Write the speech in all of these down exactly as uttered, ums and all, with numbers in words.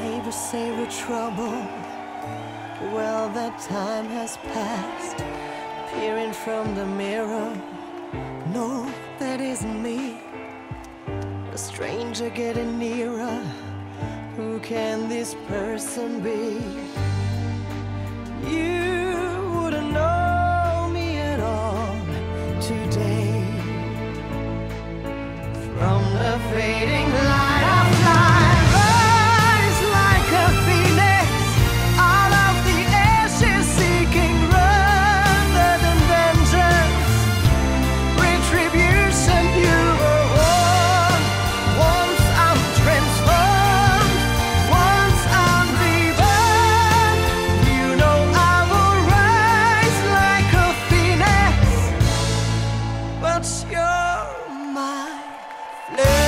Neighbors say we're trouble. Well, that time has passed. Peering from the mirror. No, that isn't me. A stranger getting nearer. Who can this person be? You wouldn't know me at all today. From the fading light of life, rise like a phoenix out of the ashes, seeking rather than vengeance, retribution. You were one. Once I'm transformed, once I'm reborn. You know I will rise like a phoenix, but you're my flame.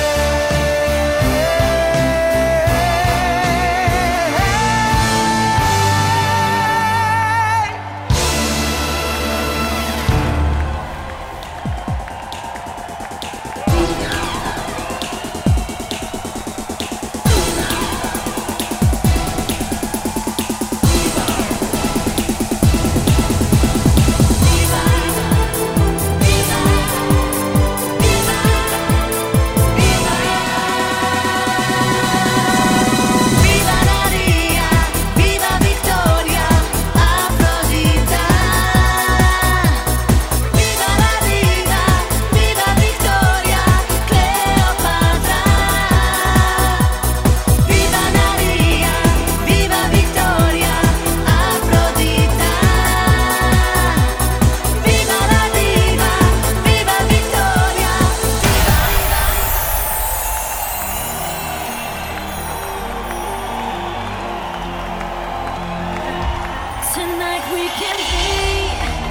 Tonight we can be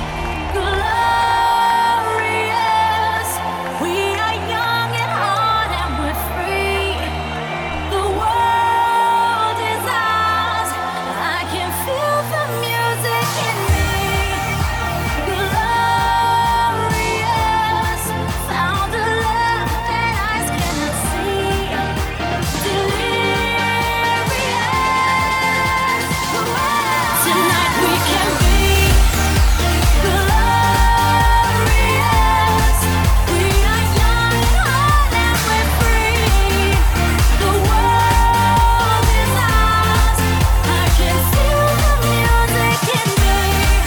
glorious. We are young at heart and we're free. The world is ours. I can feel the music in me. Glorious. Found a love that eyes cannot see. Delirious. Tonight we can be glorious. We are young and hot and we're free. The world is ours. I can feel the music in me.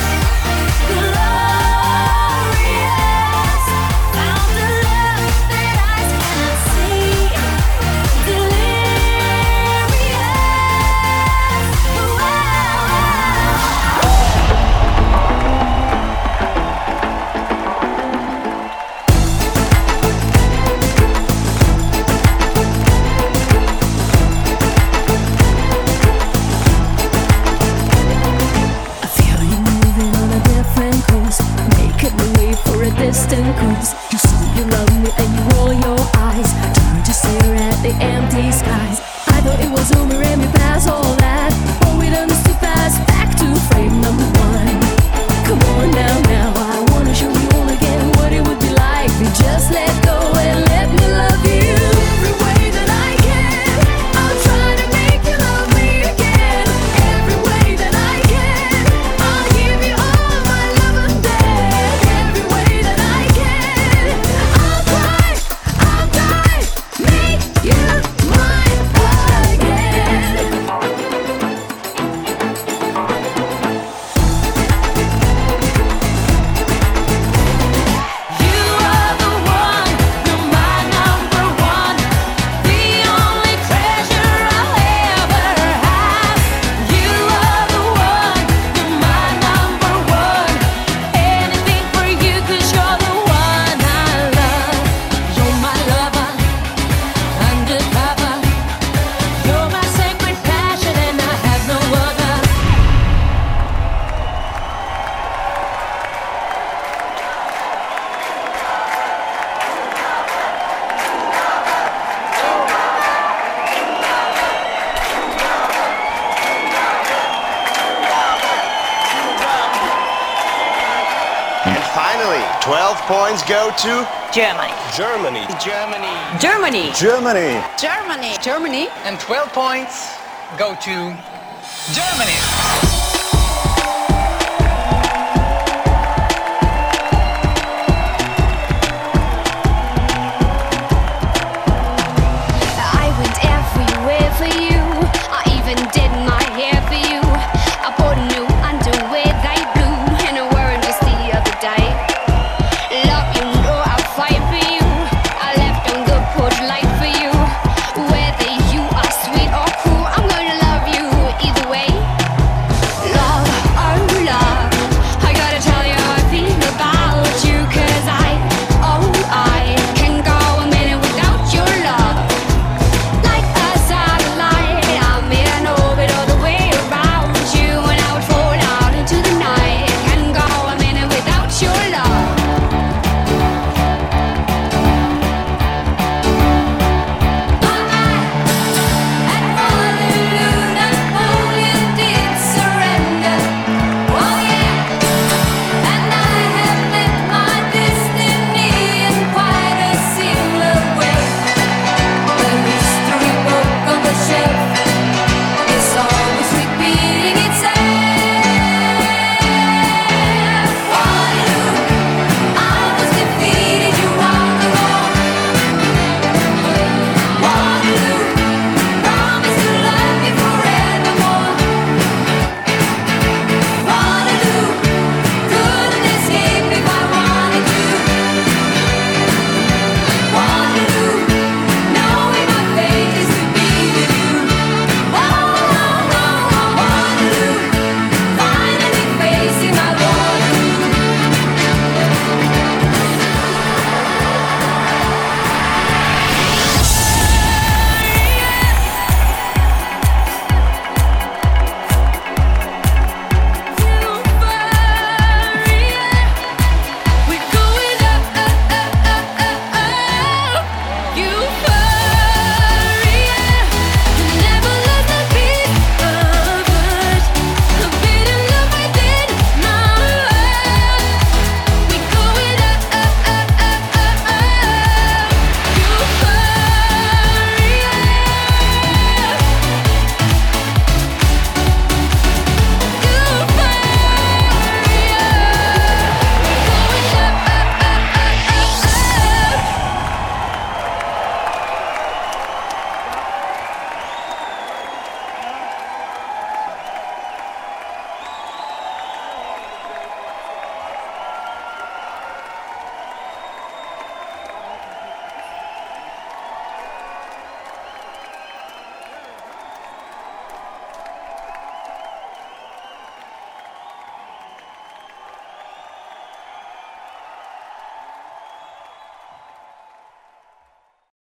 Glorious. Found a love that eyes cannot see. I feel you moving on a different course, making me wait for a distant cruise. You say you love me and you roll your eyes, turn to stare at the empty skies. I thought it was over and we passed all that, but we done this too fast. Back to frame number one. Come on now, now I wanna show you all again what it would be like if you just let go and let me love you every way that I can. I'll try to make you love me again every way that I can. I'll give you all my love and then every way that I can. I'll try, I'll try, make you mine again. You are the one, you're my number one, the only treasure I'll ever have. You are the one, you're my number one, anything for you 'cause you're the one I love. You're my lover, undercover, you're my sacred passion and I have no other. And finally, twelve points go to Germany. Germany. Germany. Germany. Germany. Germany. Germany. And twelve points go to Germany.